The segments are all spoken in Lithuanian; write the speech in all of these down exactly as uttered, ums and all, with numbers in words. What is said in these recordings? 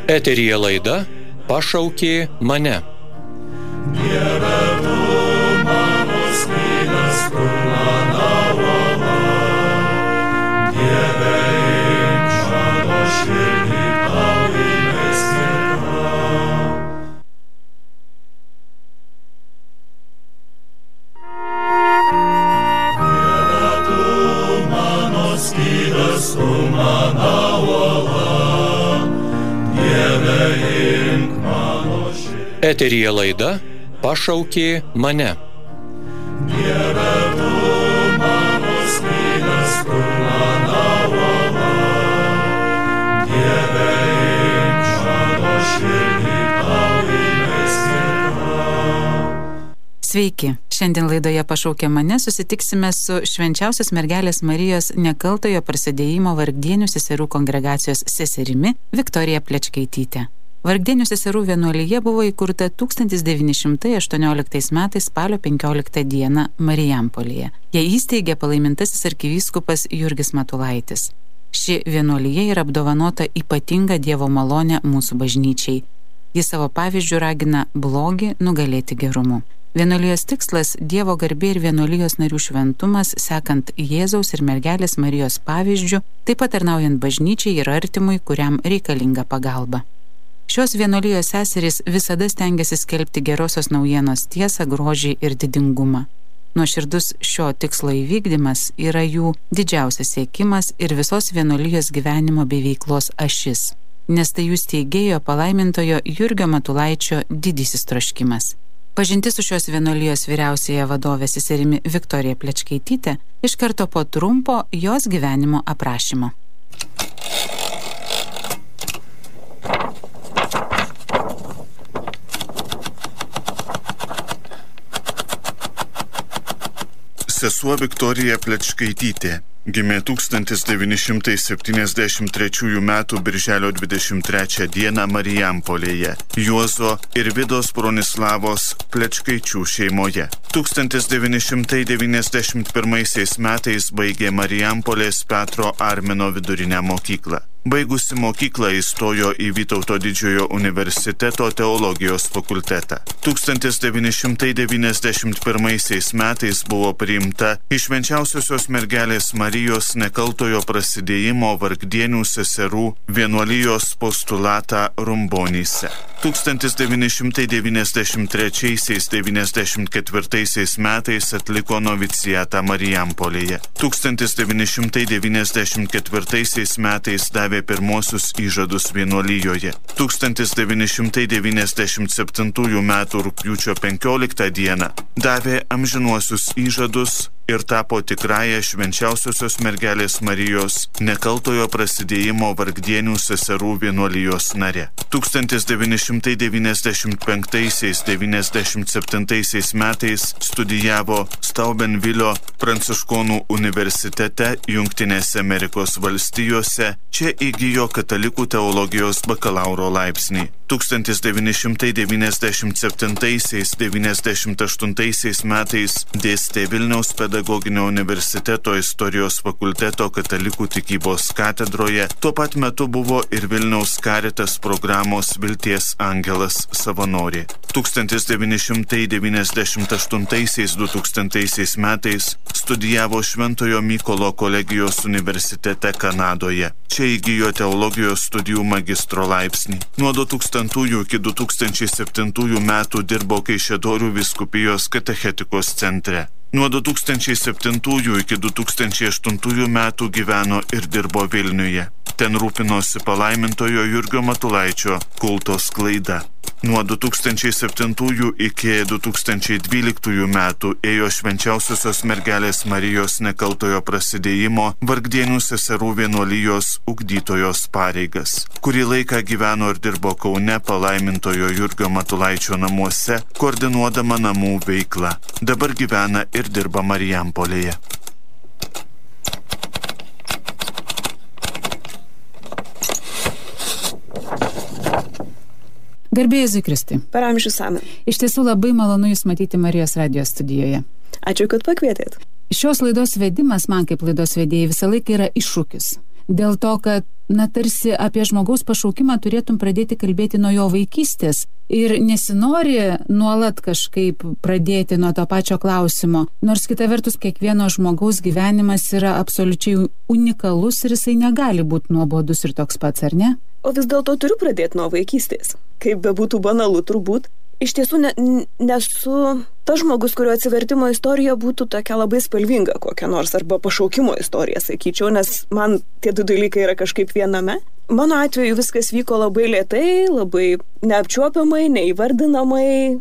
Eteryje laida Pašaukė mane. Dieve, tu mano skydas, tu mano uola. Dieve, imk mano širdį, tau įmeskirta. Dieve, tu mano skydas, tu mano uola. Dieve, imk mano širdį. Eteryje laida Pašaukė mane. Dieve, tu mano skydas, tu mano uola. Dieve, imk mano širdį, tau įmeskirta. Sveiki, šiandien laidoje Pašaukė mane susitiksime su švenčiausios mergelės Marijos nekaltojo prasidėjimo Vargdienių seserų kongregacijos seserimi Viktorija Plečkaityte. Vargdienių seserų vienuolija buvo įkurta tūkstantis devyni šimtai aštuonioliktais metais spalio penkioliktą dieną Marijampolėje. Ją įsteigė palaimintasis arkivyskupas Jurgis Matulaitis. Ši vienuolija yra apdovanota ypatinga Dievo malonė mūsų bažnyčiai. Ji savo pavyzdžių ragina blogį nugalėti gerumu. Vienuolijos tikslas – Dievo garbė ir vienuolijos narių šventumas, sekant Jėzaus ir mergelės Marijos pavyzdžių, taip pat tarnaujant bažnyčiai ir artimui, kuriam reikalinga pagalba. Šios vienuolijos seserys visada stengiasi skelbti gerosios naujienos tiesą, grožį ir didingumą. Nuoširdus šio tikslo įvykdymas yra jų didžiausias siekimas ir visos vienuolijos gyvenimo bei veiklos ašis, nes tai jų steigėjo palaimintojo Jurgio Matulaičio didysis troškimas. Pažintis su šios vienuolijos vyriausiąja vadove seserimi Viktorija Plečkaityte iš karto po trumpo jos gyvenimo aprašymo. Sesuo Viktorija Plečkaitytė gimė tūkstantis devyni šimtai septyniasdešimt trečiųjų metų birželio dvidešimt trečią dieną Marijampolėje, Juozo ir Vidos Bronislavos Plečkaičių šeimoje. tūkstantis devyni šimtai devyniasdešimt pirmaisiais metais baigė Marijampolės Petro Armino vidurinę mokyklą. Baigusi mokyklą įstojo į Vytauto didžiojo universiteto teologijos fakultetą. tūkstantis devyni šimtai devyniasdešimt pirmaisiais metais buvo priimta į Švenčiausiosios mergelės Marijos nekaltojo prasidėjimo Vargdienių seserų vienuolijos postulatą Rumbonyse. tūkstantis devyni šimtai devyniasdešimt trečiaisiais - devyniasdešimt ketvirtaisiais metais atliko novicijatą Marijampolėje. tūkstantis devyni šimtai devyniasdešimt ketvirtaisiais metais davė pirmosius įžadus vienuolijoje. tūkstantis devyni šimtai devyniasdešimt septintųjų metų rugpjūčio penkioliktą dieną davė amžinuosius įžadus ir tapo tikrąją Švenčiausiosios mergelės Marijos nekaltojo prasidėjimo Vargdienių seserų vienuolijos nare. tūkstantis devyni šimtai devyniasdešimt penktaisiais - devyniasdešimt septintaisiais metais studijavo Steubenvilio pranciškonų universitete Jungtinėse Amerikos valstijose, čia įgijo katalikų teologijos bakalauro laipsnį. tūkstantis devyni šimtai devyniasdešimt septintaisiais - devyniasdešimt aštuntaisiais metais dėstė Vilniaus pedagoginio universiteto istorijos fakulteto katalikų tikybos katedroje, tuo pat metu buvo ir Vilniaus Caritas programos Vilties angelas savanorė. tūkstantis devyni šimtai devyniasdešimt aštuntaisiais - du tūkstantaisiais metais studijavo Šventojo Mykolo kolegijos universitete Kanadoje. Čia įgijo teologijos studijų magistro laipsnį. Nuo du tūkstantųjų iki du tūkstančiai septintųjų metų dirbo Kaišiadorių vyskupijos katechetikos centre. Nuo du tūkstančiai septintųjų iki du tūkstančiai aštuntųjų metų gyveno ir dirbo Vilniuje. Ten rūpinosi palaimintojo Jurgio Matulaičio kulto sklaida. Nuo du tūkstančiai septintųjų iki du tūkstančiai dvyliktųjų metų ėjo Švenčiausiosios mergelės Marijos nekaltojo prasidėjimo Vargdienių seserų vienuolijos ugdytojos pareigas. Kurį laiką gyveno ir dirbo Kaune palaimintojo Jurgio Matulaičio namuose, koordinuodama namų veiklą. Dabar gyvena ir dirba Marijampolėje. Garbė Jėzui Kristui. Per amžius amen. Iš tiesų labai malonu Jūs matyti Marijos radijos studijoje. Ačiū, kad pakvietėt. Šios laidos vedimas man kaip laidos vedėjai visą laiką yra iššūkis. dėl to, kad, na, tarsi apie žmogaus pašaukimą turėtum pradėti kalbėti nuo jo vaikystės ir nesinori nuolat kažkaip pradėti nuo to pačio klausimo, nors kita vertus kiekvieno žmogaus gyvenimas yra absoliučiai unikalus ir jisai negali būti nuobodus ir toks pats, ar ne? O vis dėlto turiu pradėti nuo vaikystės, kaip bebūtų banalu turbūt. Iš tiesų ne, nesu tas žmogus, kurio atsivertimo istorija būtų tokia labai spalvinga kokia nors, arba pašaukimo istorija, sakyčiau, nes man tie du dalykai yra kažkaip viename. Mano atveju viskas vyko labai lėtai, labai neapčiuopiamai, neįvardinamai,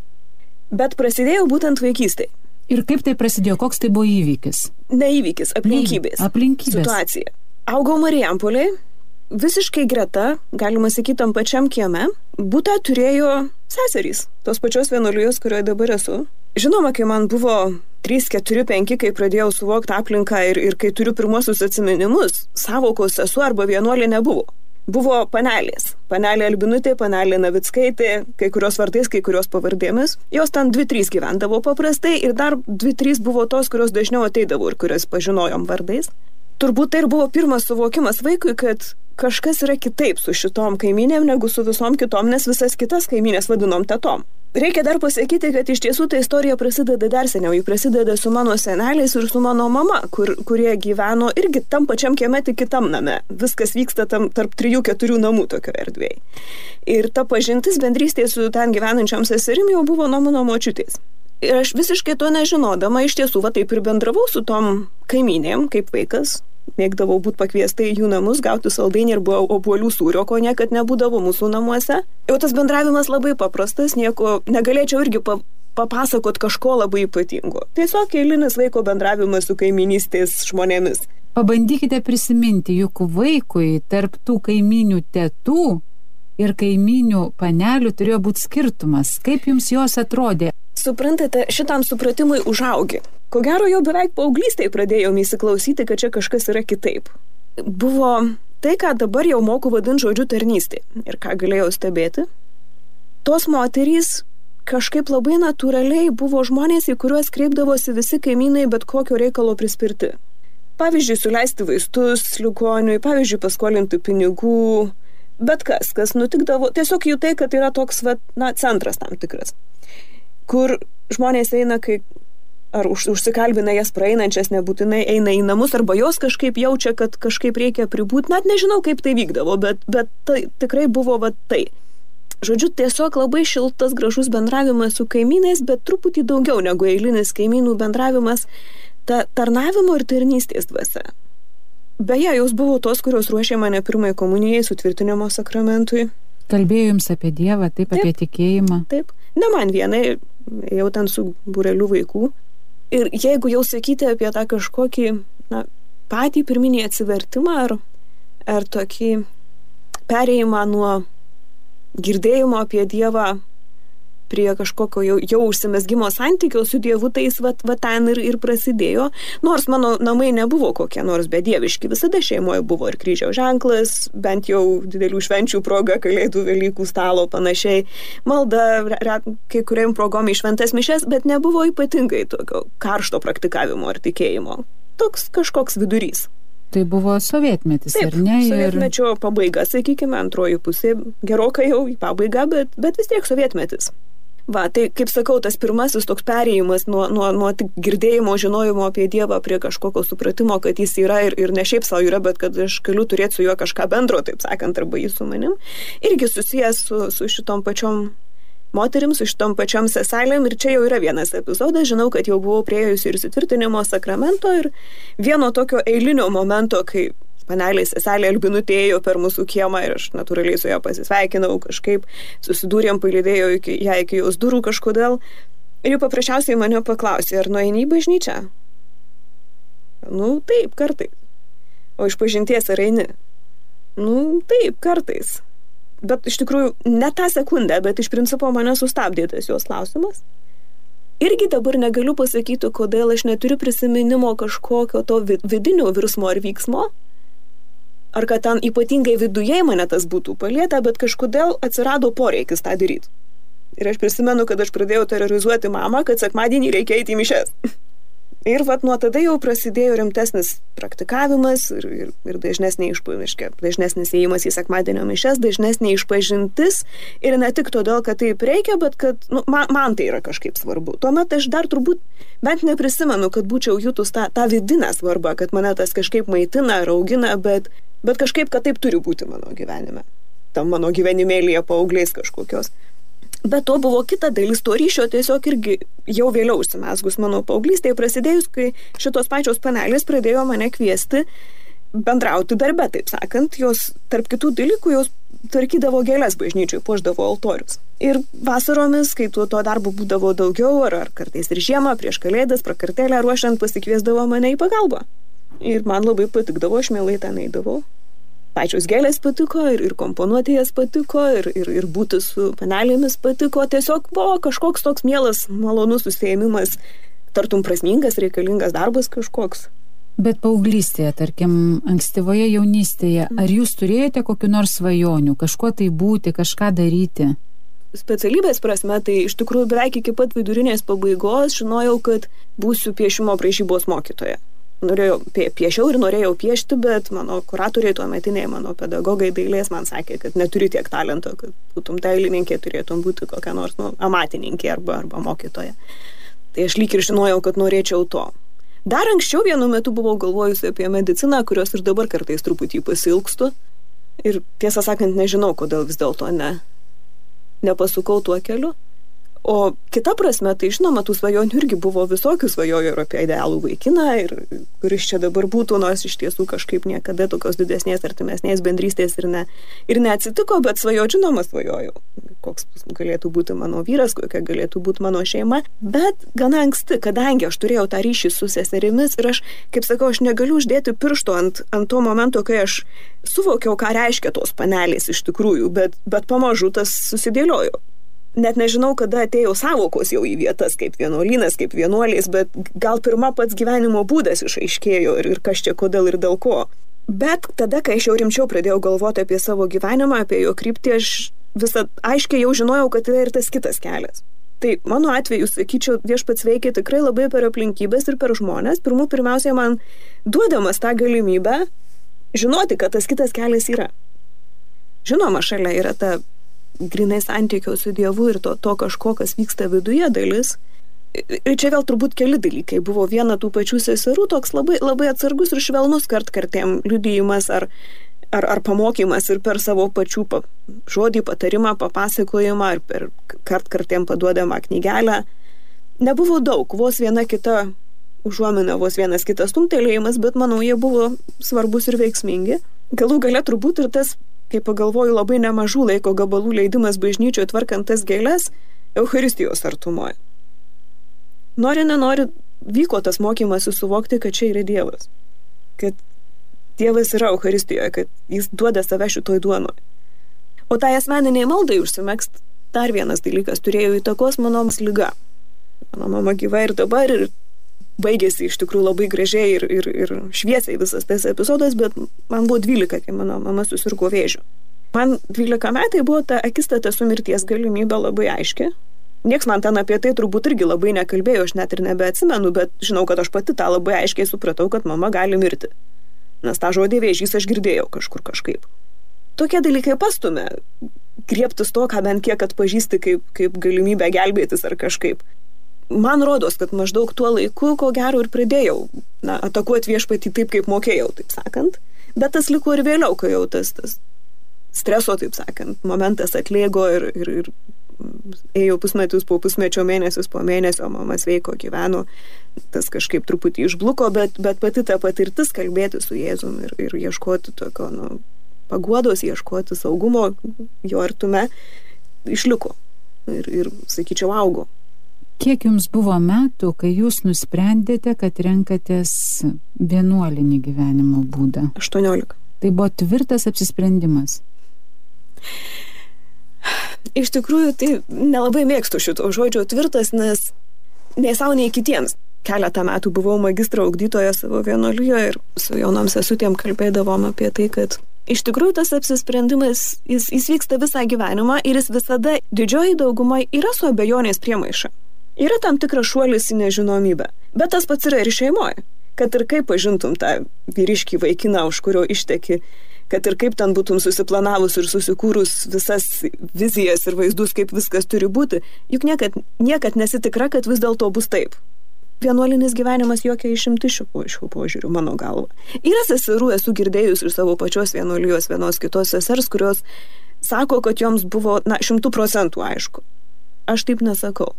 bet prasidėjo būtent vaikystėje. Ir kaip tai prasidėjo, koks tai buvo įvykis? Ne įvykis, aplinkybės. Aplinkybės. Situacija. Augau Marijampolėje, visiškai greta, galima sakyti, tam pačiam kieme, butą turėjo seserys, tos pačios vienuolijos, kurioje dabar esu. Žinoma, kai man buvo trys, keturi, penki, kai pradėjau suvokti aplinką ir, ir kai turiu pirmuosius atsiminimus, savokos sesuo arba vienuolė nebuvo. Buvo panelės. Panelė Albinutė, panelė Navickaitė, kai kurios vardais, kai kurios pavardėmis. Jos ten dvi, trys gyvendavo paprastai ir dar dvi, trys buvo tos, kurios dažniau ateidavo ir kurias pažinojom vardais. Turbūt tai ir buvo pirmas suvokimas vaikui, kad kažkas yra kitaip su šitom kaimynėm negu su visom kitom, nes visas kitas kaimynės vadinom tetom. Reikia dar pasakyti, kad iš tiesų ta istorija prasideda dar seniau. Ji prasideda su mano seneliais ir su mano mama, kur, kurie gyveno irgi tam pačiam kieme, tik kitam name. Viskas vyksta tam tarp trijų, keturių namų tokio erdvėje. Ir ta pažintis bendrystė su ten gyvenančiam seserim jau buvo nuo mano močiutės. Ir aš visiškai to nežinodama, iš tiesų, va taip ir bendravau su tom kaimynėm, kaip vaikas. Mėgdavau būti pakviesta į jų namus, gauti saldainį ir buvo obuolių sūrio, ko niekad nebūdavo mūsų namuose. Jau tas bendravimas labai paprastas, nieko negalėčiau irgi pa, papasakot kažko labai ypatingo. Tiesiog eilinis vaiko bendravimas su kaiminystės žmonėmis. Pabandykite prisiminti, juk vaikui tarp tų kaiminių tetų ir kaiminių panelių turėjo būti skirtumas. Kaip jums jos atrodė? Suprantate, šitam supratimui užaugi. Ko gero jau beveik paauglystėje pradėjom įsiklausyti, kad čia kažkas yra kitaip. Buvo tai, ką dabar jau moku vadinti žodžiu tarnystė. Ir ką galėjau stebėti. Tos moterys kažkaip labai natūraliai buvo žmonės, į kuriuos kreipdavosi visi kaimynai bet kokio reikalo prispirti. Pavyzdžiui, suleisti vaistus ligoniui, pavyzdžiui, paskolinti pinigų, bet kas, kas nutikdavo. Tiesiog jų tai, kad yra toks, va, na, centras tam tikras, kur žmonės eina, kai ar už, užsikalbina jas praeinančias, nebūtinai eina į namus, arba jos kažkaip jaučia, kad kažkaip reikia pribūti. Net nežinau, kaip tai vykdavo, bet, bet tai tikrai buvo va tai. Žodžiu, tiesiog labai šiltas, gražus bendravimas su kaimynais, bet truputį daugiau negu eilinis kaimynų bendravimas, ta tarnavimo ir tarnystės dvasia. Beje, jos buvo tos, kurios ruošė mane pirmai komunijai, sutvirtinimo sakramentui. Kalbėjo jums apie Dievą, taip, taip, apie tikėjimą. Taip, ne man vienai, jau ten su būreliu vaikų. Ir jeigu jau sakyti apie tą kažkokį, na, patį pirminį atsivertimą ar, ar tokį perėjimą nuo girdėjimo apie Dievą prie kažkokio jau, jau užsimezgimo santykio su Dievu, tai jis va, va ten ir, ir prasidėjo. Nors mano namai nebuvo kokie nors bedieviški, visada šeimoje buvo ir kryžiaus ženklas, bent jau didelių švenčių proga, kalėdų, Velykų stalo, panašiai, malda, re, kai kuriam progom į šventas mišes, bet nebuvo ypatingai tokio karšto praktikavimo ar tikėjimo. Toks kažkoks vidurys. Tai buvo sovietmetis, taip, ar ne? Sovietmečio ir... pabaiga, sakykime, antroji pusė, gerokai jau į pabaigą, bet, bet vis tiek sovietmetis. Va, tai kaip sakau, tas pirmasis toks perėjimas nuo, nuo, nuo tik girdėjimo, žinojimo apie Dievą prie kažkokio supratimo, kad jis yra ir, ir ne šiaip savo yra, bet kad aš galiu turėti su juo kažką bendro, taip sakant, arba jis su manim, irgi susijęs su, su šitom pačiom moterim, su šitom pačiom seselėm. Ir čia jau yra vienas epizodas, žinau, kad jau buvau priėjusi ir sutvirtinimo sakramento ir vieno tokio eilinio momento, kai panelė seselė Albinutė ėjo per mūsų kiemą ir aš natūraliai su ją pasisveikinau, kažkaip susidūrėm, palydėjau iki, ją iki jos durų kažkodėl. Ir jau paprasčiausiai mane paklausė, ar nueini į bažnyčią? Nu, taip, kartais. O iš pažinties ar eini? Nu, taip, kartais. Bet iš tikrųjų, ne tą sekundę, bet iš principo mane sustabdė tas jos klausimas. Irgi dabar negaliu pasakyti, kodėl aš neturiu prisiminimo kažkokio to vidinio virsmo ar vyksmo, ar kad ten ypatingai viduje mane tas būtų palietę, bet kažkodėl atsirado poreikis tą daryti. Ir aš prisimenu, kad aš pradėjau terrorizuoti mamą, kad sekmadienį reikia eiti į mišes. Ir vat nuo tada jau prasidėjo rimtesnis praktikavimas ir, ir, ir dažnesnė išpažintis, dažnesnis ėjimas į sekmadienio mišias, dažnesnė išpažintis. Ir ne tik todėl, kad taip reikia, bet kad nu, man, man tai yra kažkaip svarbu. Tuomet aš dar turbūt bent neprisimenu, kad būčiau jutus tą, tą vidinę svarbą, kad mane tas kažkaip maitina ar augina, bet, bet kažkaip, kad taip turi būti mano gyvenime. Tam mano gyvenimėlyje paaugliais kažkokios. Bet to buvo kita dalis to ryšio, tiesiog irgi jau vėliau užsimesgus mano paauglystėje prasidėjus, kai šitos pačios panelės pradėjo mane kviesti bendrauti darbe, taip sakant, jos tarp kitų dalykų jos tvarkydavo gėles bažnyčiai, puošdavo altorius. Ir vasaromis, kai to, to darbo būdavo daugiau, ar, ar kartais ir žiemą, prieš kalėdas, prakartėlę ruošiant, pasikviesdavo mane į pagalbą. Ir man labai patikdavo, aš mielai ten eidavau. Pačios gėlės patiko ir, ir komponuoti jas patiko ir, ir, ir būti su panelėmis patiko. Tiesiog buvo kažkoks toks mielas, malonus užsiėmimas, tartum prasmingas, reikalingas darbas kažkoks. Bet paauglystėje, tarkim, ankstyvoje jaunystėje, ar jūs turėjote kokiu nors svajonių, kažkuo tai būti, kažką daryti? Specialybės prasme, tai iš tikrųjų beveik iki pat vidurinės pabaigos žinojau, kad būsiu piešimo braižybos mokytoja. Norėjau, piešiau ir norėjau piešti, bet mano kuratoriai tuometiniai, mano pedagogai dailės man sakė, kad neturi tiek talento, kad būtum dailininkė, turėtum būti kokia nors nu, amatininkė arba, arba mokytoja. Tai aš lyg ir žinojau, kad norėčiau to. Dar anksčiau vienu metu buvau galvojusi apie mediciną, kurios ir dabar kartais truputį pasilgstu. Ir tiesą sakant, nežinau, kodėl vis dėlto ne, nepasukau tuo keliu. O kita prasme, tai žinoma, tų svajonių irgi buvo visokių, svajojo ir apie idealų vaikiną, ir kuris čia dabar būtų, nors iš tiesų kažkaip niekada tokios didesnės, artimesnės bendrystės ir, ne, ir neatsitiko, bet svajojo, žinoma, svajojau. Koks galėtų būti mano vyras, kokia galėtų būti mano šeima. Bet gana anksti, kadangi aš turėjau tą ryšį su seserimis ir aš, kaip sakau, aš negaliu uždėti piršto ant, ant to momento, kai aš suvokiau, ką reiškia tos panelės iš tikrųjų, bet, bet pamažu tas susidėliojo. Net nežinau, kada atėjo savokos jau į vietas, kaip vienuolynas, kaip vienuolės, bet gal pirma pats gyvenimo būdas išaiškėjo ir, ir kas čia, kodėl ir dėl ko. Bet tada, kai aš jau rimčiau pradėjau galvoti apie savo gyvenimą, apie jo kryptį, aš visą aiškiai jau žinojau, kad yra ir tas kitas kelias. Tai mano atveju, sakyčiau, Viešpats veikia tikrai labai per aplinkybės ir per žmonės. Pirmų pirmiausiai man duodamas tą galimybę žinoti, kad tas kitas kelias yra. Žinoma, šalia yra ta grinai santykio su Dievu ir to, to kažko, kas vyksta viduje dalis. Ir čia vėl turbūt keli dalykai. Buvo viena tų pačių seserų, toks labai, labai atsargus ir švelnus kartkartėm liudijimas ar, ar, ar pamokymas ir per savo pačių pa, žodį, patarimą, papasakojimą ar per kartkartėm paduodamą knygelę. Nebuvo daug, vos viena kita užuomina, vos vienas kitas stumtelėjimas, bet manau, jie buvo svarbus ir veiksmingi. Galų gale turbūt ir tas, kai pagalvoju, labai nemažų laiko gabalų leidimas bažnyčioje tvarkant tas gėles Eucharistijos artumoje. Nori, nenori, vyko tas mokymas suvokti, kad čia yra Dievas. Kad Dievas yra Eucharistijoje, kad jis duoda save šitoj duonoj. O tai asmeniniai maldai užsimegzt dar vienas dalykas turėjo įtakos mano liga. Mano mama gyva ir dabar ir baigėsi iš tikrųjų labai gražiai ir, ir, ir šviesiai visas tas epizodas, bet man buvo dvylika, kai mano mama susirgo vėžiu. Man dvylika metai buvo ta akistata su mirties galimybė labai aiški. Nieks man ten apie tai turbūt irgi labai nekalbėjo, aš net ir nebeatsimenu, bet žinau, kad aš pati tą labai aiškiai supratau, kad mama gali mirti. Nes tą žodį vėžys aš girdėjau kažkur kažkaip. Tokie dalykai pastumė griebtis to, ką bent kiek atpažįsti kaip, kaip galimybę gelbėtis ar kažkaip. Man rodos, kad maždaug tuo laiku, ko gero ir pradėjau na, atakuoti Viešpatį taip, kaip mokėjau, taip sakant. Bet tas liko ir vėliau, kai jau tas, tas streso, taip sakant, momentas atlėgo ir, ir, ir ėjo pusmetus po pusmečio, mėnesius po mėnesio, mama sveiko, gyveno, tas kažkaip truputį išbluko, bet, bet pati ta patirtis kalbėti su Jėzum ir, ir ieškoti tokio nu, paguodos, ieškoti saugumo jo artume, išliko ir, ir sakyčiau, augo. Kiek jums buvo metų, kai jūs nusprendėte, kad renkatės vienuolinį gyvenimo būdą? aštuoniolika. Tai buvo tvirtas apsisprendimas. Iš tikrųjų, tai nelabai mėgstu šito žodžio tvirtas, nes nei savo, nei kitiems. Keletą metų buvau magistro ugdytoja savo vienuolijoje ir su jaunom sesutėm kalbėdavom apie tai, kad iš tikrųjų tas apsisprendimas, jis, jis vyksta visą gyvenimą ir jis visada didžioji dauguma yra su abejonės priemaiša. Yra tam tikras šuolis į nežinomybę. Bet tas pats yra ir šeimoje. Kad ir kaip pažintum tą vyriškį vaikiną, už kurio išteki, kad ir kaip ten būtum susiplanavus ir susikūrus visas vizijas ir vaizdus, kaip viskas turi būti, juk niekad, niekad nesitikra, kad vis dėlto bus taip. Vienuolinis gyvenimas jokia išimtis šiuo požiūriu, mano galva. Yra seserų, esu girdėjus iš savo pačios vienuolijos vienos kitos sesers, kurios sako, kad joms buvo, na, šimtų procentų aišku. Aš taip nesakau.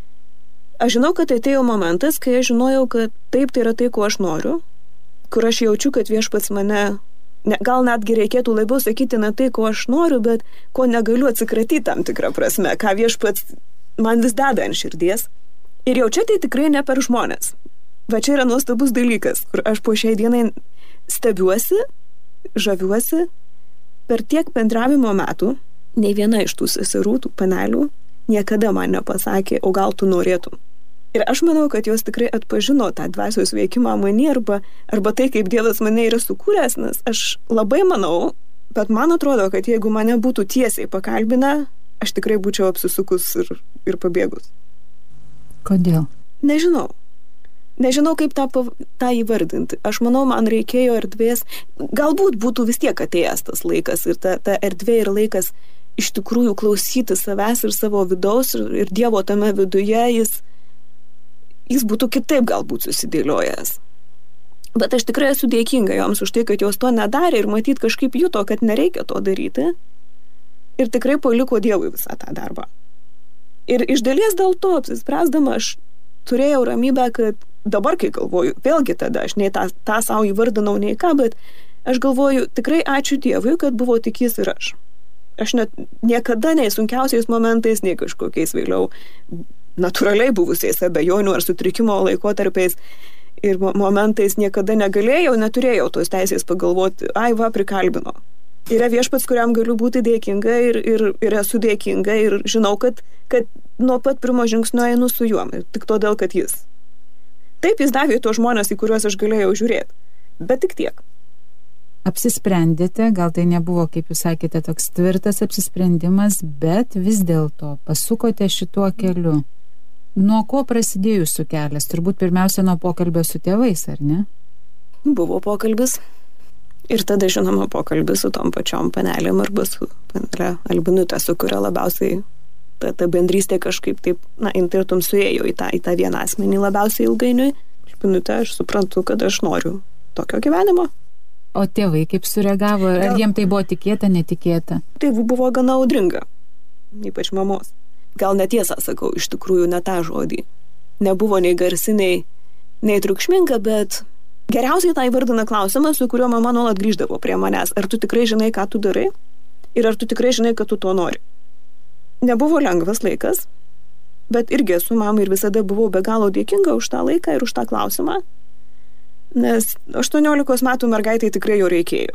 Aš žinau, kad atėjo momentas, kai aš žinojau, kad taip tai yra tai, ko aš noriu, kur aš jaučiu, kad viešpats mane, ne, gal netgi reikėtų labiau sakyti ne tai, ko aš noriu, bet ko negaliu atsikratyti tam tikrą prasme, ką viešpats man vis deda ant širdies. Ir jau čia tai tikrai ne per žmonės. Va čia yra nuostabus dalykas, kur aš po šiai dienai stebiuosi, žaviuosi, per tiek bendravimo metų, nei viena iš tų seserų, tų panelių, niekada man nepasakė, o gal tu norėtum. Ir aš manau, kad jos tikrai atpažino tą dvasios veikimą mane arba, arba tai, kaip Dievas mane yra sukūręs, nes aš labai manau, bet man atrodo, kad jeigu mane būtų tiesiai pakalbinę, aš tikrai būčiau apsisukus ir, ir pabėgus. Kodėl? Nežinau. Nežinau, kaip tą, tą įvardinti. Aš manau, man reikėjo erdvės, galbūt būtų vis tiek atėjęs tas laikas ir ta, ta erdvė ir laikas iš tikrųjų klausyti savęs ir savo vidaus ir, ir Dievo tame viduje, jis, jis būtų kitaip galbūt susidėliojęs. Bet aš tikrai esu dėkinga joms už tai, kad jos to nedarė ir matyt kažkaip juto, kad nereikia to daryti ir tikrai paliko Dievui visą tą darbą. Ir iš dalies dėl to apsispręsdama aš turėjau ramybę, kad dabar, kai galvoju, vėlgi tada aš nei tą, tą savo įvardinau, nei ką, bet aš galvoju, tikrai ačiū Dievui, kad buvo tik jis ir aš. Aš net niekada nei sunkiausiais momentais, nei kažkokiais vėliau natūraliai buvusiais abejonių ar sutrikimo laikotarpiais ir momentais niekada negalėjau, neturėjau tos teisės pagalvoti, ai va, prikalbino. Yra viešpats, kuriam galiu būti dėkinga ir, ir, ir esu dėkinga ir žinau, kad, kad nuo pat pirmo žingsnio einu su juom, tik todėl, kad jis. Taip jis davė tuos žmonės, į kuriuos aš galėjau žiūrėti, bet tik tiek. Apsisprendėte, gal tai nebuvo, kaip jūs sakėte, toks tvirtas apsisprendimas, bet vis dėlto pasukote šituo keliu. Nuo ko prasidėjo jūsų kelias? Turbūt pirmiausia nuo pokalbio su tėvais, ar ne? Buvo pokalbis. Ir tada, žinoma, pokalbis su tom pačiom panelėm arba su panelė Albinutė, su kuria labiausiai ta, ta bendrystė kažkaip taip, na, intirtum suėjo į tą, į tą vieną asmenį labiausiai ilgainiui. Albinutė, aš suprantu, kad aš noriu tokio gyvenimo. O tėvai kaip sureagavo? Ar jiem tai buvo tikėta, netikėta? Tėvų buvo gana audringa, ypač mamos. Gal netiesą sakau, iš tikrųjų ne tą žodį. Nebuvo nei garsiniai, nei triukšminga, bet geriausiai tai vardina klausimas, su kuriuo mama nuolat grįždavo prie manęs. Ar tu tikrai žinai, ką tu darai? Ir ar tu tikrai žinai, kad tu to nori? Nebuvo lengvas laikas, bet irgi esu mamai ir visada buvau be galo dėkinga už tą laiką ir už tą klausimą, nes aštuoniolikos metų mergaitai tikrai jo reikėjo.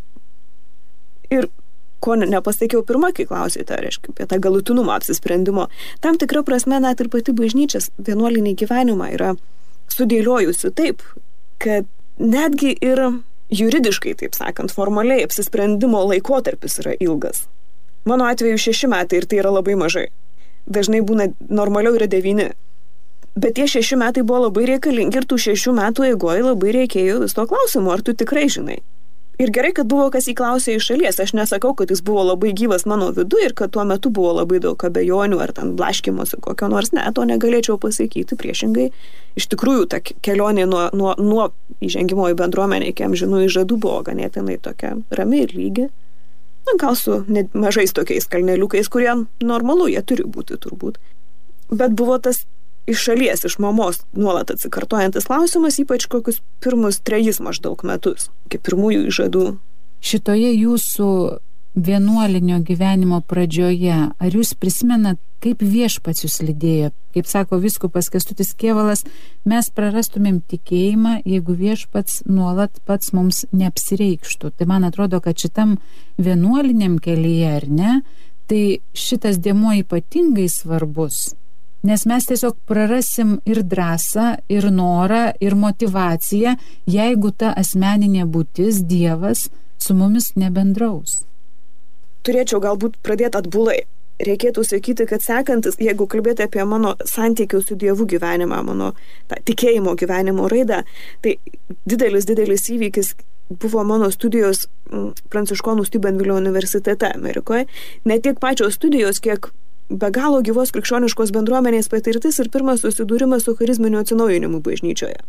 Ir ko nepasakiau pirmą, kai klausėte, reiškia, apie tą galutinumą apsisprendimo, tam tikra prasme net ir pati bažnyčias vienuolinį gyvenimą yra sudėliojusi taip, kad netgi ir juridiškai, taip sakant, formaliai apsisprendimo laikotarpis yra ilgas. Mano atveju šeši metai ir tai yra labai mažai. Dažnai būna, normaliau yra devyni. Bet tie šeši metai buvo labai reikalingi ir tų šešių metų eigoje labai reikėjo vis to klausimo, ar tu tikrai žinai. Ir gerai, kad buvo kas įklausė iš šalies. Aš nesakau, kad jis buvo labai gyvas mano vidu ir kad tuo metu buvo labai daug abejonių ar ten blaškymosi kokio nors, ne, to negalėčiau pasakyti. Priešingai, iš tikrųjų, ta kelionė nuo, nuo, nuo įžengimo į bendruomenę iki amžinų įžadų buvo ganėtinai tokia rami ir lygi. Na, gal su mažais tokiais kalneliukais, kurie normalu, jie turi būti turbūt. Bet buvo tas iš šalies, iš mamos nuolat atsikartojantis klausimas, ypač kokius pirmus trejus maždaug metus, iki pirmųjų įžadų. Šitoje jūsų vienuolinio gyvenimo pradžioje, ar jūs prisimenat, kaip viešpats jūs lydėjo? Kaip sako vyskupas Kęstutis Kėvalas, mes prarastumėm tikėjimą, jeigu viešpats nuolat pats mums neapsireikštų. Tai man atrodo, kad šitam vienuoliniam kelyje, ar ne, tai šitas dėmuo ypatingai svarbus. Nes mes tiesiog prarasim ir drąsą, ir norą, ir motivaciją, jeigu ta asmeninė būtis, Dievas, su mumis nebendraus. Turėčiau galbūt pradėti atbulai. reikėtų sakyti, kad sekantis, jeigu kalbėti apie mano santykių su Dievu gyvenimą, mano tą tikėjimo gyvenimo raidą, tai didelis, didelis įvykis buvo mano studijos Pranciškonų Steubenvilio universitete Amerikoje. Ne tiek pačios studijos, kiek be galo gyvos krikščioniškos bendruomenės patirtis ir pirmas susidūrimas su charizminiu atsinaujinimu bažnyčioje.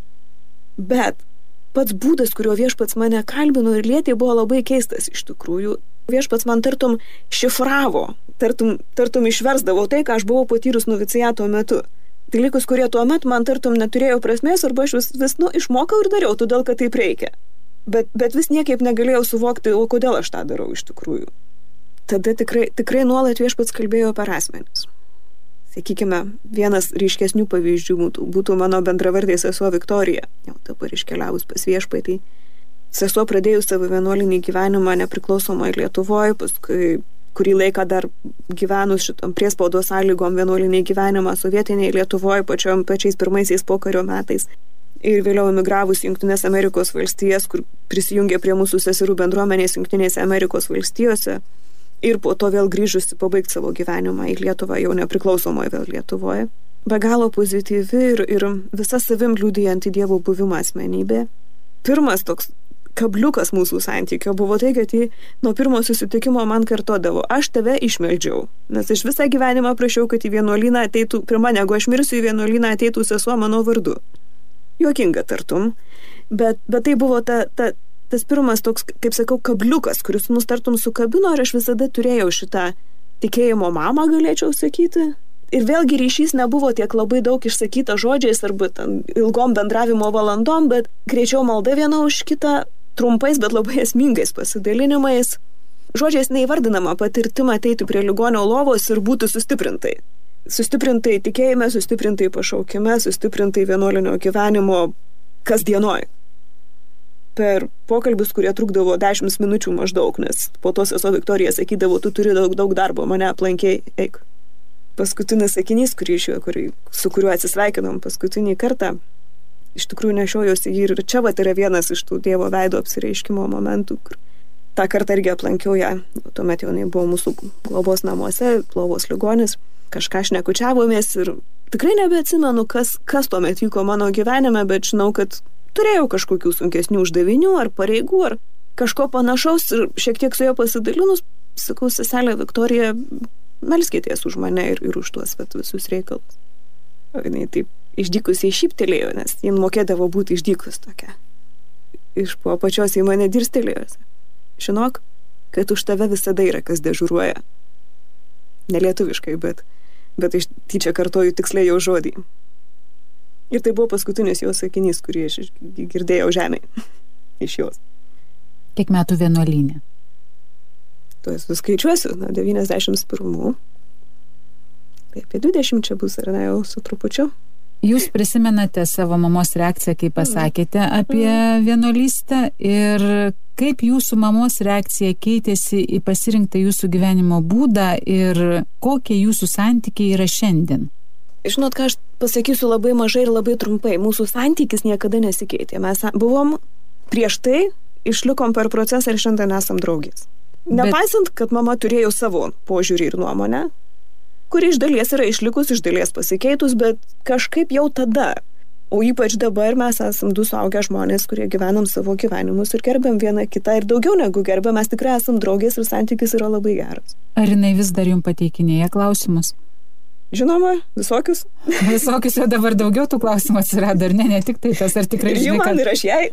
Bet pats būdas, kurio viešpats mane kalbino ir lietė, buvo labai keistas iš tikrųjų. Viešpats man tartum šifravo, tartum, tartum išversdavo tai, ką aš buvau patyrus noviciato metu. Dalykus, kurie tuo metu man tartum neturėjo prasmės, arba aš vis, vis nu, išmokau ir dariau, todėl, kad taip reikia. Bet, bet vis niekaip negalėjau suvokti, o kodėl aš tą darau iš tikrųjų. Tada tikrai, tikrai nuolat viešpats kalbėjo per asmenis. Sakykime, vienas ryškesnių pavyzdžių būtų, būtų mano bendravardė sesuo Viktorija, jau dabar iškeliavus pas viešpatį. Sesuo pradėjus savo vienuolinį gyvenimą nepriklausomai Lietuvoje, paskui kurį laiką dar gyvenus šitom priespaudos sąlygom vienuolinį gyvenimą sovietiniai Lietuvoje pačiom pačiais pirmaisiais pokario metais. Ir vėliau emigravus į Jungtinės Amerikos valstijas, kur prisijungė prie mūsų seserų bendruomenės Jungtinėse Amerikos valstijose. Ir po to vėl grįžusi pabaigti savo gyvenimą į Lietuvą, jau nepriklausomoje vėl Lietuvoje. Be galo pozityvi ir, ir visa savim liudijanti Dievo buvimą asmenybė. Pirmas toks kabliukas mūsų santykio buvo tai, kad jį nuo pirmo susitikimo man kartodavo, aš tave išmeldžiau, nes aš visą gyvenimą prašiau, kad į vienuolyną ateitų, pirma, negu aš mirsiu, į vienuolyną ateitų sesuo mano vardu. Juokinga tartum, bet, bet tai buvo ta, ta, tas pirmas toks, kaip sakau, kabliukas, kuris mus tartum sukabino ir aš visada turėjau šitą tikėjimo mamą, galėčiau sakyti. Ir vėlgi ryšys nebuvo tiek labai daug išsakyta žodžiais arba ten ilgom bendravimo valandom, bet greičiau malda viena už kitą, trumpais, bet labai esmingais pasidalinimais. Žodžiais neįvardinama patirtim ateiti prie ligonio lovos ir būti sustiprintai. Sustiprintai tikėjime, sustiprintai pašaukime, sustiprintai vienuolinio gyvenimo kasdienoj. Per pokalbius, kurie trukdavo dešimt minučių maždaug, nes po to sesuo Viktorija sakydavo, tu turi daug, daug darbo, mane aplankiai, eik. Paskutinis sakinys, kurį iš jo, kurį, su kuriuo atsisveikinom paskutinį kartą, iš tikrųjų nešiojosi jį ir čia vat yra vienas iš tų Dievo veido apsireiškimo momentų, kur tą kartą irgi aplankiau ją, tuomet jau jinai buvo mūsų globos namuose, globos ligonis, kažką šnekučiavomės ir tikrai nebeatsimenu, kas, kas tuomet vyko mano gyvenime, bet žinau, kad turėjau kažkokių sunkesnių uždavinių ar pareigų, ar kažko panašaus ir šiek tiek su jo pasidalinus, sakau, seselė Viktorija, melskitės už mane ir, ir už tuos vat, visus reikalus. O jinai taip išdykusiai šyptelėjo, nes jin mokėdavo būti išdykus tokia. Iš po pačios į mane dirstelėjo. Žinok, kad už tave visada yra kas dežuruoja. Nelietuviškai, bet, bet iš tyčia kartoju tiksliai jau žodį. Ir tai buvo paskutinis jos sakinys, kurį aš girdėjau žemėje iš jos. Kiek metų vienuolyne? Tuos suskaičiuosiu, nuo devyniasdešimt pirmų. Tai apie dvidešimt čia bus, ar ne, jau su trupučiu. Jūs prisimenate savo mamos reakciją, kai pasakėte apie vienuolystę ir kaip jūsų mamos reakcija keitėsi į pasirinktą jūsų gyvenimo būdą ir kokie jūsų santykiai yra šiandien? Žinot, ką aš pasakysiu labai mažai ir labai trumpai. Mūsų santykis niekada nesikeitė. Mes buvom prieš tai, išlikom per procesą ir šiandien esam draugės. Nepaisant, kad mama turėjo savo požiūrį ir nuomonę, kuri iš dalies yra išlikus, iš dalies pasikeitus, bet kažkaip jau tada, o ypač dabar mes esam du suaugę žmonės, kurie gyvenam savo gyvenimus ir gerbiam vieną kitą ir daugiau negu gerbiam, mes tikrai esam draugės ir santykis yra labai geras. Ar jinai vis dar jums pateikinėja klausimus? Žinoma, visokius. Visokius, jau dabar daugiau tų klausimų atsirado, ar ne, ne tik tai tas, ar tikrai žinai, kad... Ir man, ir aš jai.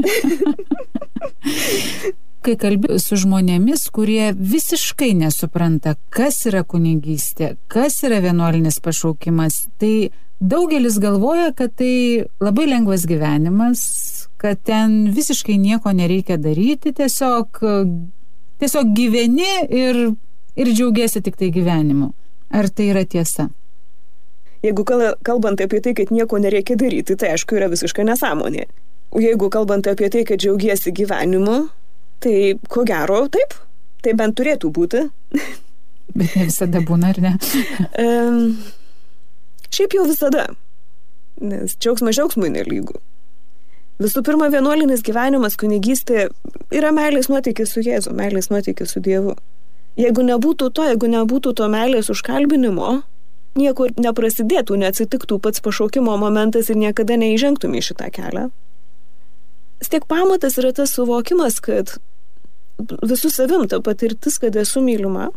Kai kalbi su žmonėmis, kurie visiškai nesupranta, kas yra kunigystė, kas yra vienuolinis pašaukimas, tai daugelis galvoja, kad tai labai lengvas gyvenimas, kad ten visiškai nieko nereikia daryti, tiesiog, tiesiog gyveni ir, ir džiaugiesi tik tai gyvenimu. Ar tai yra tiesa? Jeigu kalbant apie tai, kad nieko nereikia daryti, tai aišku yra visiškai nesąmonė. O jeigu kalbant apie tai, kad džiaugiesi gyvenimu, tai ko gero, taip, tai bent turėtų būti. Bet ne visada būna, ar ne? um, šiaip jau visada, nes džiaugsmas džiaugsmui nelygų. Visų pirma, vienuolinis gyvenimas, kunigystė yra meilės nuotykis su Jėzu, meilės nuotykis su Dievu. Jeigu nebūtų to, jeigu nebūtų to meilės užkalbinimo, nieko neprasidėtų, neatsitiktų pats pašaukimo momentas ir niekada neįžengtum į šitą kelią. Vis tiek pamatas yra tas suvokimas, kad visų savim ta patirtis, kad esu mylima,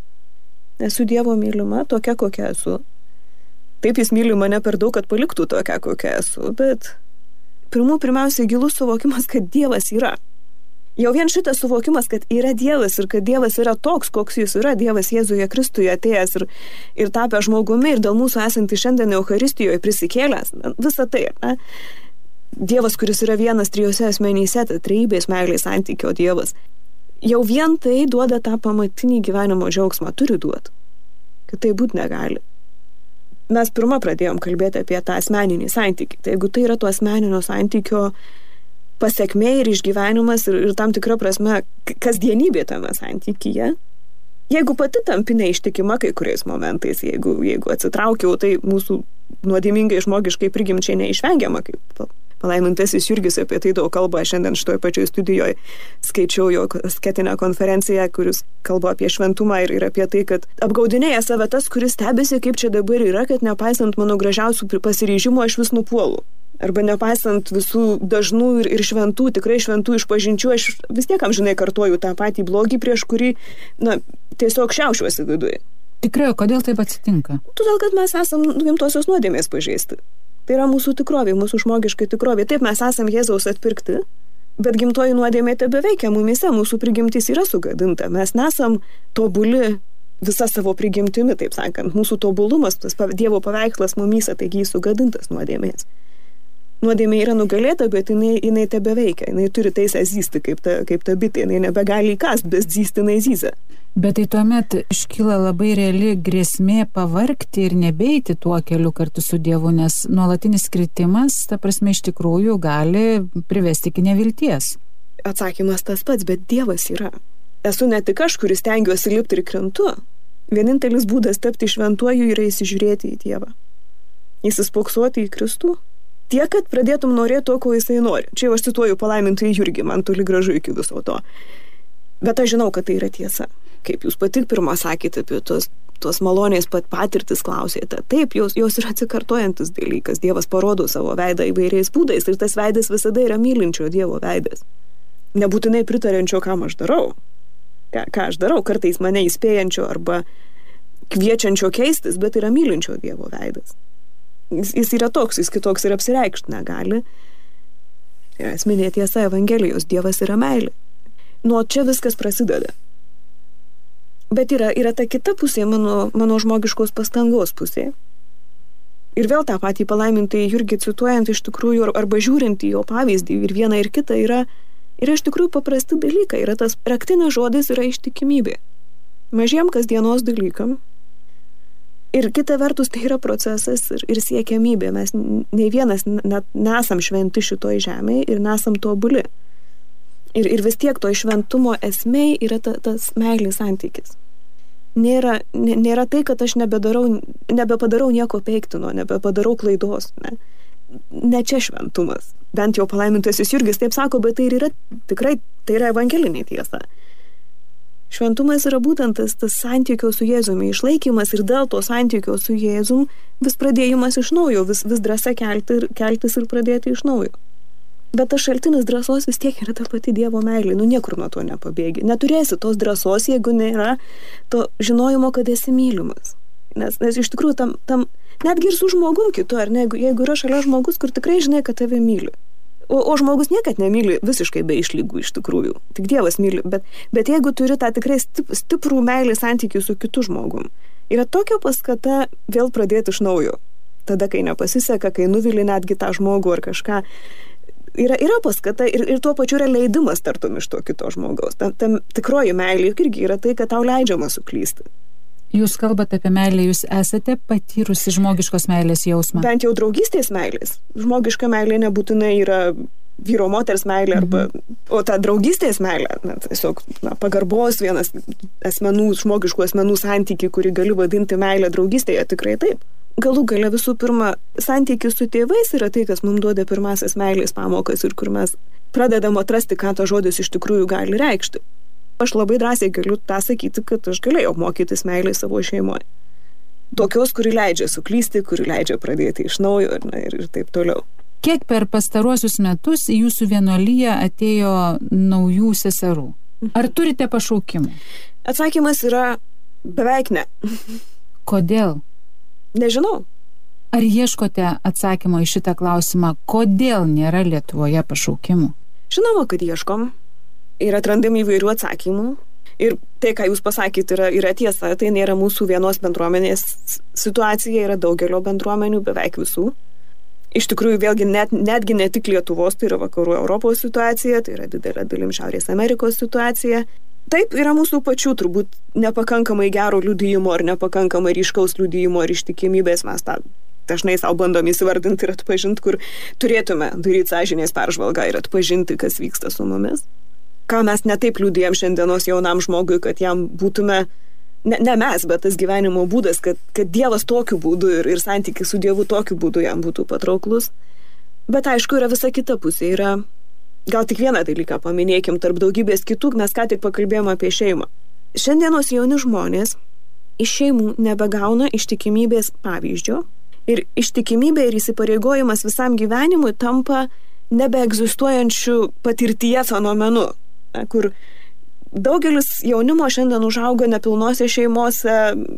esu Dievo mylima, tokia kokia esu. Taip jis myli mane per daug, kad paliktų tokia kokia esu, bet pirmų pirmiausiai gilus suvokimas, kad Dievas yra. Jau vien šitas suvokimas, kad yra Dievas ir kad Dievas yra toks, koks jis yra, Dievas Jėzuje Kristuje atėjęs ir, ir tapę žmogumi ir dėl mūsų esantį šiandien Eucharistijoje prisikėlęs, visa tai, ne? Dievas, kuris yra vienas trijose asmenyse, tai trejybės meilės santykio Dievas. Jau vien tai duoda tą pamatinį gyvenimo džiaugsmą, turi duoti, kad tai būt negali. Mes pirmą pradėjom kalbėti apie tą asmeninį santykį. Tai jeigu tai yra to asmeninio santykio pasiekmė ir išgyvenimas ir, ir tam tikra prasme kasdienybė tame santykyje, jeigu pati tampi neištikima kai kuriais momentais, jeigu, jeigu atsitraukiau, tai mūsų nuodėmingai žmogiškai prigimčiai neišvengiama, kaip palaimintasis Jurgis apie tai daug kalba, šiandien šitoj pačioj studijoje skaičiau jo asketinę konferenciją, kuris kalba apie šventumą ir, ir apie tai, kad apgaudinėja save tas, kuris stebisi, kaip čia dabar yra, kad nepaisant mano gražiausių pasiryžimų aš vis nupuolu. Arba nepaisant visų dažnų ir, ir šventų, tikrai šventų išpažinčių, aš vis tiek amžinai kartoju tą patį blogį, prieš kurį, na, tiesiog šiaušiuosi viduje. Tikrai, kodėl taip atsitinka? Todėl, kad mes esam gimtosios nuodėmės pažeisti. Tai yra mūsų tikrovė, mūsų žmogiškai tikrovė. Taip, mes esam Jėzaus atpirkti, bet gimtoji nuodėmė tebeveikia mumise, mūsų prigimtis yra sugadinta. Mes nesam tobuli visa savo prigimtimi, taip sakant. Mūsų tobulumas, tas Dievo paveikslas mumyse, taigi jis sugadintas nuodėmės. Nuodėmė yra nugalėta, bet jinai, jinai tebeveikia. Jinai turi teisę zysti kaip ta, kaip ta bitė. Jinai nebegali įkast, bet zysti jinai zysia. Bet tai tuomet iškyla labai reali grėsmė pavargti ir nebeiti tuo keliu kartu su Dievu, nes nuolatinis kritimas, ta prasme, iš tikrųjų gali privesti iki nevilties. Atsakymas tas pats, bet Dievas yra. Esu ne tik aš, kuris stengiuosi lipti ir krentu. Vienintelis būdas tapti šventuoju yra įsižiūrėti į Dievą. Įsispoksoti į Kristų. Tiek, kad pradėtum norėti to, ko jisai nori. Čia jau aš cituoju palaimintąjį Jurgį, man toli gražu iki viso to. Bet aš žinau, kad tai yra tiesa. Kaip jūs pati pirmą sakėte apie tos, tos malonės pat patirtis klausėte. Taip, jos, jos yra atsikartojantis dalykas. Dievas parodo savo veidą įvairiais būdais ir tas veidas visada yra mylinčio Dievo veidas. Nebūtinai pritarančio, ką aš darau. Ką, ką aš darau, kartais mane įspėjančio arba kviečiančio keistis, bet yra mylinčio Dievo veidas. Jis, jis yra toks, jis kitoks ir apsireikšti negali. Tai yra esminė tiesa Evangelijos, Dievas yra meilė. Nuo čia viskas prasideda. Bet yra, yra ta kita pusė, mano, mano žmogiškos pastangos pusė. Ir vėl tą patį palaimintai Jurgį cituojant iš tikrųjų, arba žiūrint į jo pavyzdį ir vieną ir kitą, yra, yra iš tikrųjų paprasti dalykai. Yra tas raktinis žodis, yra ištikimybė. Mažiem kasdienos dalykam. Ir kita vertus tai yra procesas ir, ir siekiamybė. Mes nei vienas net nesam šventi šitoj žemėje ir nesam tobuli. Ir, ir vis tiek to šventumo esmė yra ta, tas meilės santykis. Nėra, nėra tai, kad aš nebedarau, nebepadarau nieko peiktino, nebepadarau klaidos. Ne, ne čia šventumas. Bent jau palaimintasis Jurgis taip sako, bet tai yra tikrai, tai yra evangelinė tiesa. Šventumas yra būtent tas, tas santykio su Jėzumi išlaikymas ir dėl to santykio su Jėzum vis pradėjimas iš naujo, vis, vis drąsa kelti ir, keltis ir pradėti iš naujo. Bet tas šaltinis drąsos vis tiek yra ta pati Dievo meilė, nu niekur nuo to nepabėgi. Neturėsi tos drąsos, jeigu nėra to žinojimo, kad esi mylimas. Nes, nes iš tikrųjų tam, tam netgi ir su žmogum kitu, ar ne, jeigu, jeigu yra šalia žmogus, kur tikrai žinai, kad tave myli. O, o žmogus niekad nemyli visiškai be išlygų iš tikrųjų. Tik Dievas myli. Bet, bet jeigu turi tą tikrai stip, stiprų meilės santykių su kitu žmogum, yra tokia paskata vėl pradėti iš naujo. Tada, kai nepasiseka, kai nuvili netgi tą žmogų ar kažką, yra, yra paskata ir, ir tuo pačiu yra leidimas tartum iš to kito žmogaus. Tam, tam tikroji meilė irgi yra tai, kad tau leidžiama suklysti. Jūs kalbate apie meilę, jūs esate patyrusi žmogiškos meilės jausmą? Bent jau draugystės meilės. Žmogiška meilė nebūtinai yra vyro moters meilė, arba, mhm. o ta draugystės meilė, na, tiesiog na, pagarbos vienas asmenų, žmogiškų asmenų santykiai, kurį gali vadinti meilę draugystėje, tikrai taip. Galų gale visų pirma, santykis su tėvais yra tai, kas mums duoda pirmasis meilės pamokas ir kur mes pradedam atrasti, ką tas žodis iš tikrųjų gali reikšti. Aš labai drąsiai galiu tą sakyti, kad aš galėjau mokytis meilai savo šeimoje. Tokios, kuri leidžia suklysti, kuri leidžia pradėti iš naujo ir, ir, ir taip toliau. Kiek per pastaruosius metus į jūsų vienuolyją atėjo naujų seserų? Ar turite pašaukimų? Atsakymas yra beveik ne. Kodėl? Nežinau. Ar ieškote atsakymo į šitą klausimą, kodėl nėra Lietuvoje pašaukimų? Žinoma, kad ieškom. Ir atrandam įvairių atsakymų. Ir tai, ką jūs pasakėte, yra, yra tiesa. Tai nėra mūsų vienos bendruomenės situacija, yra daugelio bendruomenių, beveik visų. Iš tikrųjų, vėlgi, net, netgi ne tik Lietuvos, tai yra vakarų Europos situacija, tai yra didelė dalim Šiaurės Amerikos situacija. Taip, yra mūsų pačių turbūt nepakankamai gero liudijimo ar nepakankamai ryškaus liudijimo ir ištikimybės. Mes tą dažnai savo bandom įsivardinti ir atpažinti, kur turėtume daryti sąžinės peržvalgą ir atpažinti, kas vyksta su mumis. Ką mes netaip liudijam šiandienos jaunam žmogui, kad jam būtume, ne, ne mes, bet tas gyvenimo būdas, kad, kad Dievas tokiu būdu ir, ir santykis su Dievu tokiu būdu jam būtų patrauklus. Bet aišku, yra visa kita pusė. Yra, gal tik vieną dalyką paminėkim, tarp daugybės kitų, mes ką tik pakalbėjome apie šeimą. Šiandienos jauni žmonės iš šeimų nebegauna ištikimybės pavyzdžio ir ištikimybė ir įsipareigojimas visam gyvenimui tampa nebeegzistuojančių patirtyje fenomenu, kur daugelis jaunimo šiandien užauga nepilnose šeimose,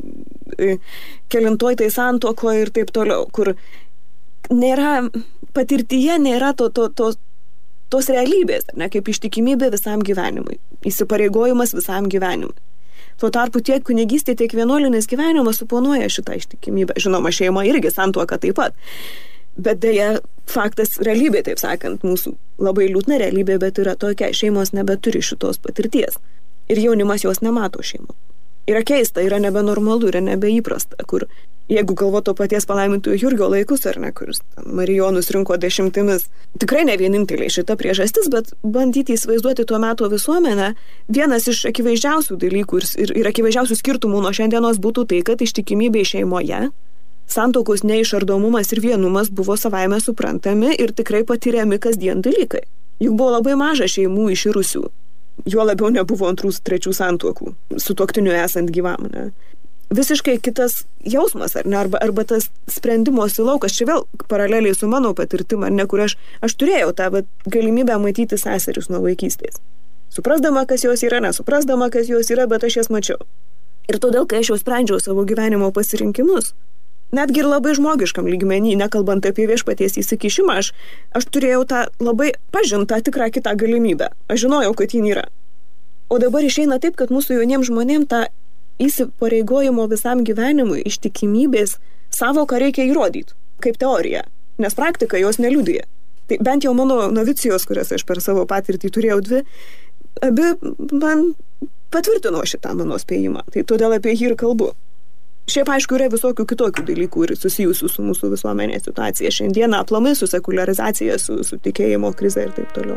kelintoj tai santuokoje ir taip toliau, kur nėra, patirtyje nėra to, to, to, tos realybės, ne, kaip ištikimybė visam gyvenimui, įsipareigojimas visam gyvenimui. Tuo tarpu tiek kunigystė, tiek vienuolinis gyvenimas suponuoja šitą ištikimybę. Žinoma, šeima irgi, santuoka taip pat. Bet dėja, faktas, realybė, taip sakant, mūsų labai liūdna realybė, bet yra tokia, šeimos nebeturi šitos patirties. Ir jaunimas jos nemato šeimų. Yra keista, yra nebenormalu, yra nebeįprasta, kur jeigu galvoto paties palaimintojo Jurgio laikus, ar ne, kuris Marijonus rinko dešimtimis, tikrai ne vieninteliai šita priežastis, bet bandyti įsivaizduoti tuo metu visuomenę, vienas iš akivaizdžiausių dalykų ir, ir, ir akivaizdžiausių skirtumų nuo šiandienos būtų tai, kad ištikimybė šeimoje, santuokos neišardomumas ir vienumas buvo savaime suprantami ir tikrai patiriami kasdien dalykai. Juk buvo labai maža šeimų iširusių, juo labiau nebuvo antrų, trečių santuokų, sutuoktiniu esant gyvam. Ne? Visiškai kitas jausmas, ar ne, arba, arba tas sprendimosi laukas, čia vėl paraleliai su mano patirtim, ar ne, kur aš, aš turėjau tą bet, galimybę matyti seseris nuo vaikystės. Suprasdama, kas jos yra, nesuprasdama, kas jos yra, bet aš jas mačiau. Ir todėl, kai aš jau sprendžiau savo gyvenimo pasirinkimus, netgi ir labai žmogiškam lygmenį, nekalbant apie viešpaties įsikišimą, aš, aš turėjau tą labai pažintą tikrą kitą galimybę. Aš žinojau, kad jin yra. O dabar išeina taip, kad mūsų jauniems žmonėms tą įsipareigojimo visam gyvenimui, ištikimybės savoką reikia įrodyti, kaip teorija, nes praktika jos neliudija. Tai bent jau mano novicijos, kurias aš per savo patirtį turėjau dvi, abi man patvirtino šitą mano spėjimą. Tai todėl apie jį ir kalbu. Šiaip, aišku, yra visokių kitokių dalykų ir susijusių su mūsų visuomenės situacija. Šiandieną aplamai su sekuliarizacija, su, su tikėjimo krize ir taip toliau.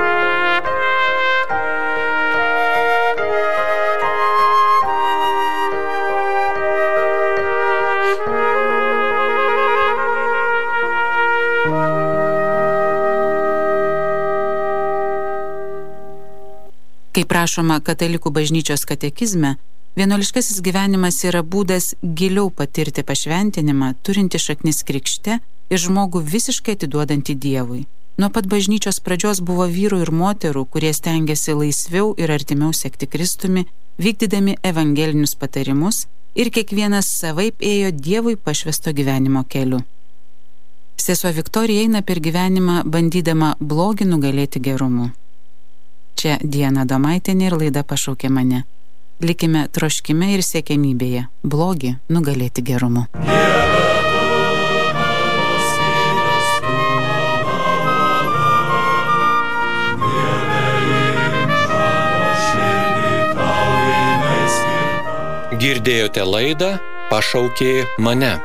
Kaip rašoma Katalikų bažnyčios katekizme, vienuoliškasis gyvenimas yra būdas giliau patirti pašventinimą, turinti šaknis krikšte ir žmogų visiškai atiduodantį Dievui. Nuo pat bažnyčios pradžios buvo vyrų ir moterų, kurie stengiasi laisviau ir artimiau sekti Kristumi, vykdydami evangelinius patarimus ir kiekvienas savaip ėjo Dievui pašvęsto gyvenimo keliu. Sesuo Viktorija eina per gyvenimą bandydama blogį nugalėti gerumu. Čia Diana Domaitienė ir laida Pašaukė mane. Likime troškime ir siekiamybėje, blogį nugalėti gerumu. Girdėjote laidą Pašaukė mane.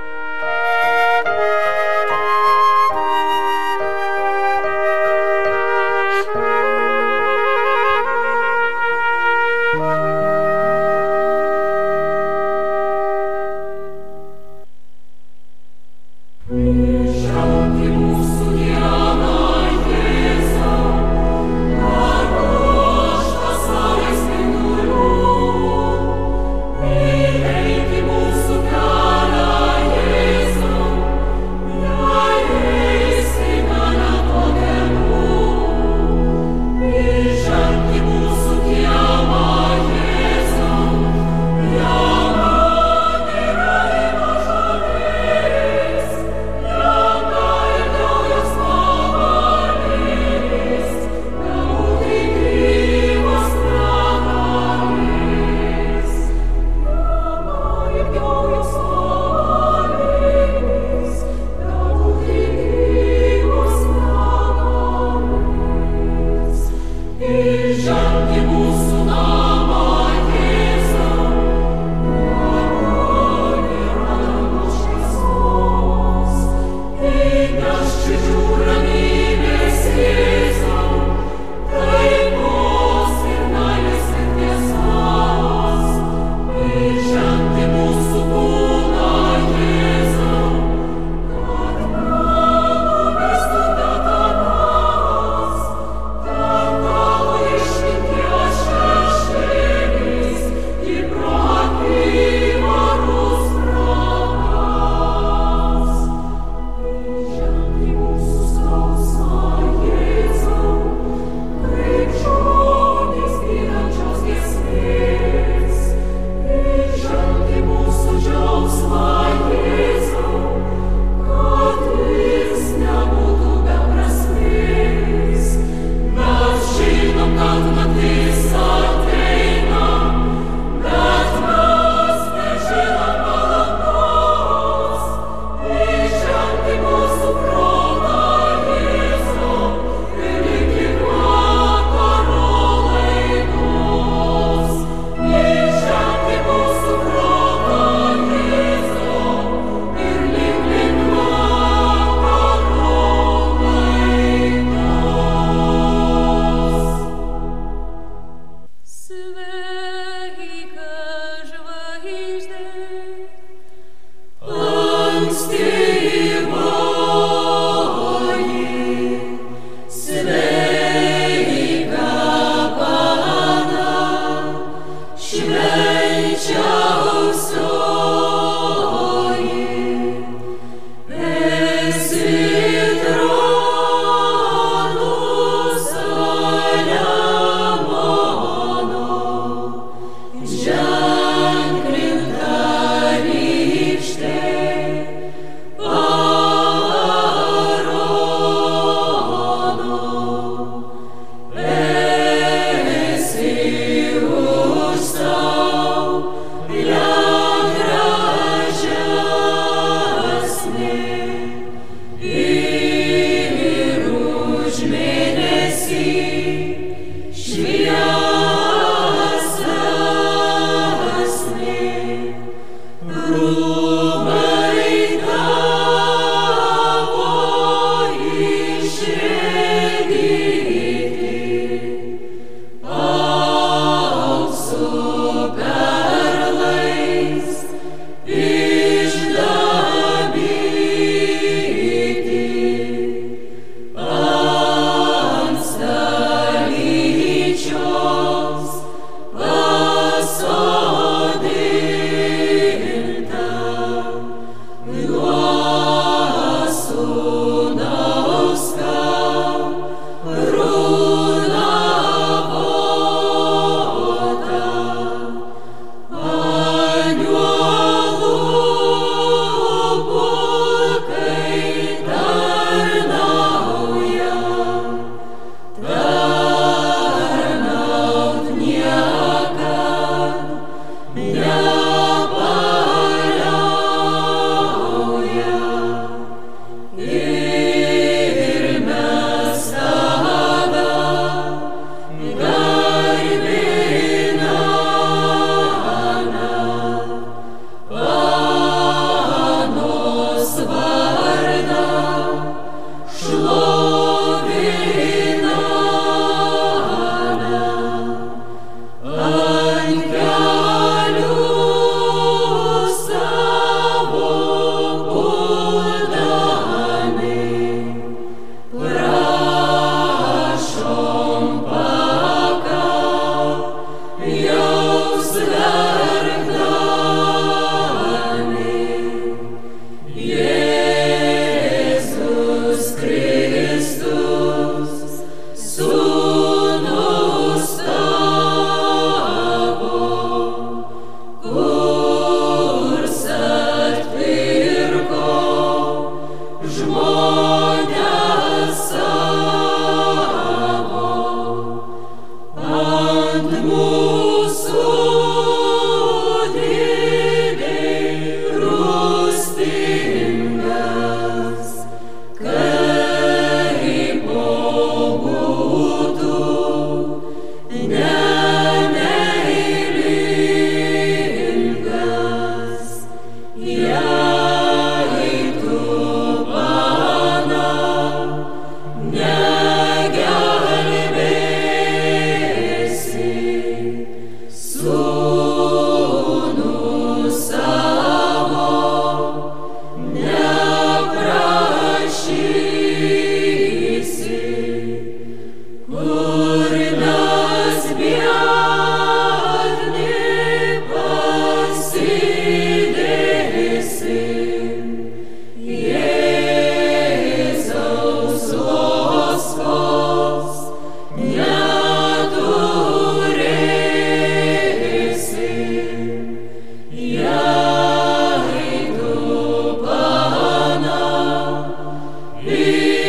Jei tu, Pana,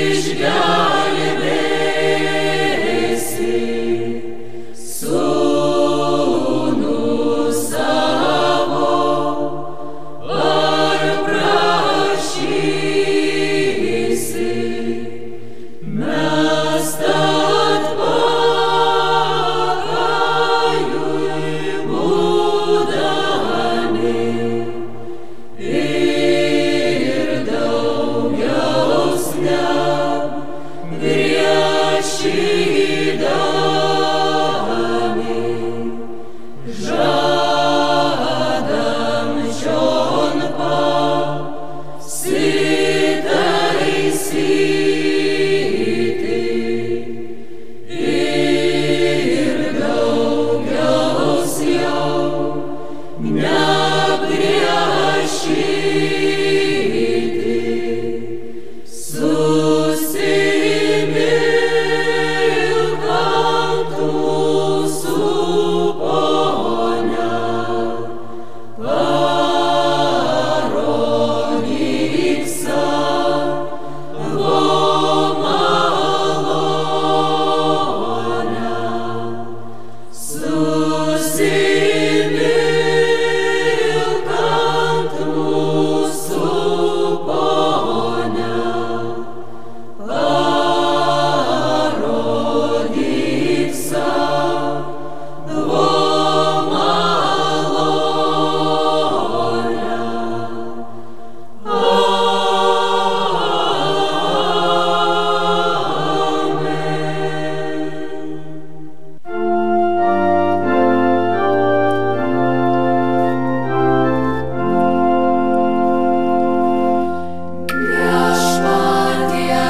She